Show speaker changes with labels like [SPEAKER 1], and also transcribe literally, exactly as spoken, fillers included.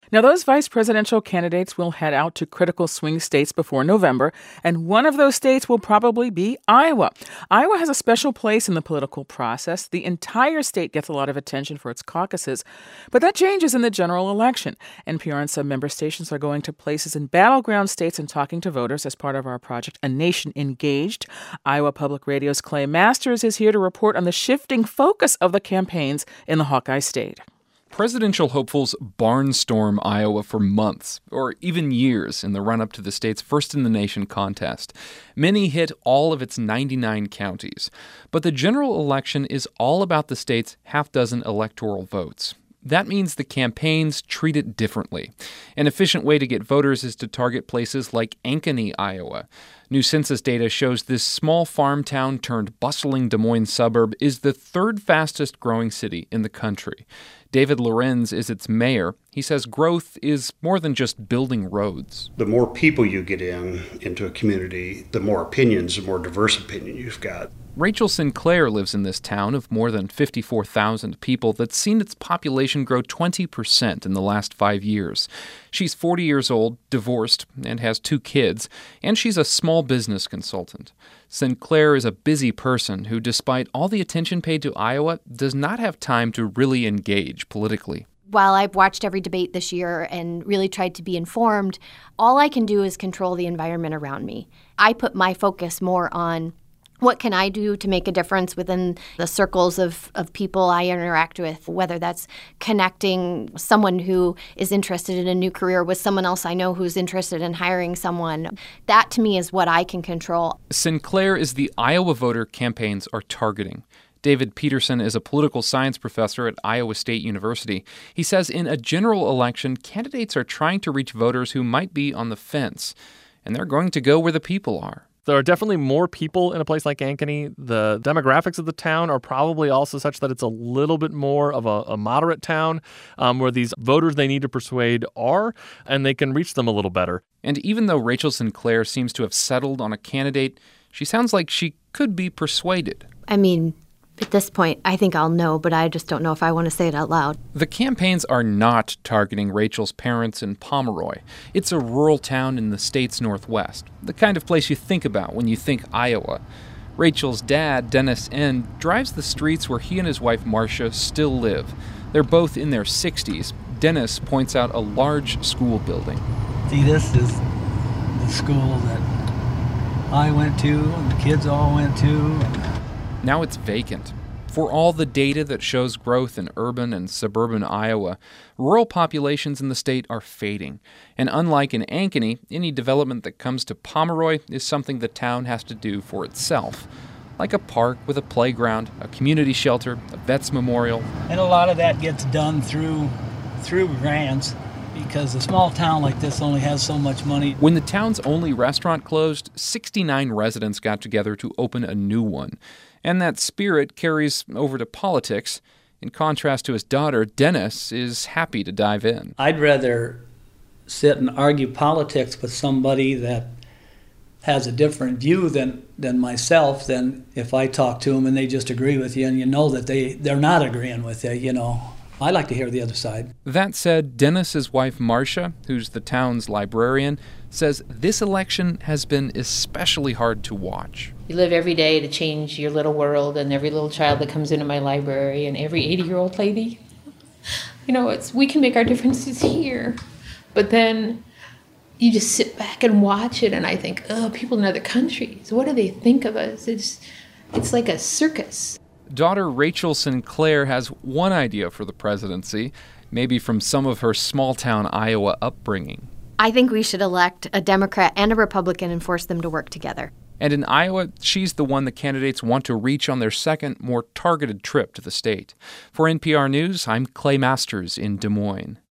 [SPEAKER 1] Now, those vice presidential candidates will head out to critical swing states before November, and one of those states will probably be Iowa. Iowa has a special place in the political process. The entire state gets a lot of attention for its caucuses, but that changes in the general election. N P R and some member stations are going to places in battleground states and talking to voters as part of our project, A Nation Engaged. Iowa Public Radio's Clay Masters is here to report on the shifting focus of the campaigns in the Hawkeye State.
[SPEAKER 2] Presidential hopefuls barnstorm Iowa for months, or even years, in the run-up to the state's first-in-the-nation contest. Many hit all of its ninety-nine counties. But the general election is all about the state's half-dozen electoral votes. That means the campaigns treat it differently. An efficient way to get voters is to target places like Ankeny, Iowa. New census data shows this small farm town turned bustling Des Moines suburb is the third fastest growing city in the country. David Lorenz is its mayor. He says growth is more than just building roads.
[SPEAKER 3] The more people you get in into a community, the more opinions, the more diverse opinion you've got.
[SPEAKER 2] Rachel Sinclair lives in this town of more than fifty-four thousand people that's seen its population grow twenty percent in the last five years. She's forty years old, divorced, and has two kids, and she's a small business consultant. Sinclair is a busy person who, despite all the attention paid to Iowa, does not have time to really engage politically.
[SPEAKER 4] While I've watched every debate this year and really tried to be informed, all I can do is control the environment around me. I put my focus more on what can I do to make a difference within the circles of, of people I interact with, whether that's connecting someone who is interested in a new career with someone else I know who's interested in hiring someone. That, to me, is what I can control.
[SPEAKER 2] Sinclair is the Iowa voter campaigns are targeting. David Peterson is a political science professor at Iowa State University. He says in a general election, candidates are trying to reach voters who might be on the fence, and they're going to go where the people are.
[SPEAKER 5] There are definitely more people in a place like Ankeny. The demographics of the town are probably also such that it's a little bit more of a, a moderate town um, where these voters they need to persuade are, and they can reach them a little better.
[SPEAKER 2] And even though Rachel Sinclair seems to have settled on a candidate, she sounds like she could be persuaded.
[SPEAKER 4] I mean, at this point, I think I'll know, but I just don't know if I want to say it out loud.
[SPEAKER 2] The campaigns are not targeting Rachel's parents in Pomeroy. It's a rural town in the state's northwest, the kind of place you think about when you think Iowa. Rachel's dad, Dennis N., drives the streets where he and his wife, Marcia, still live. They're both in their sixties. Dennis points out a large school building.
[SPEAKER 6] See, this is the school that I went to and the kids all went to.
[SPEAKER 2] Now it's vacant. For all the data that shows growth in urban and suburban Iowa, rural populations in the state are fading. And unlike in Ankeny, any development that comes to Pomeroy is something the town has to do for itself. Like a park with a playground, a community shelter, a vet's memorial.
[SPEAKER 6] And a lot of that gets done through through grants, because a small town like this only has so much money.
[SPEAKER 2] When the town's only restaurant closed, sixty-nine residents got together to open a new one. And that spirit carries over to politics. In contrast to his daughter, Dennis is happy to dive in.
[SPEAKER 6] I'd rather sit and argue politics with somebody that has a different view than, than myself than if I talk to them and they just agree with you and you know that they, they're not agreeing with you, you know. I like to hear the other side.
[SPEAKER 2] That said, Dennis's wife, Marcia, who's the town's librarian, says this election has been especially hard to watch.
[SPEAKER 7] You live every day to change your little world, and every little child that comes into my library and every eighty-year-old lady. You know, it's we can make our differences here. But then you just sit back and watch it, and I think, oh, people in other countries, what do they think of us? It's, it's like a circus.
[SPEAKER 2] Daughter Rachel Sinclair has one idea for the presidency, maybe from some of her small-town Iowa upbringing.
[SPEAKER 4] I think we should elect a Democrat and a Republican and force them to work together.
[SPEAKER 2] And in Iowa, she's the one the candidates want to reach on their second, more targeted trip to the state. For N P R News, I'm Clay Masters in Des Moines.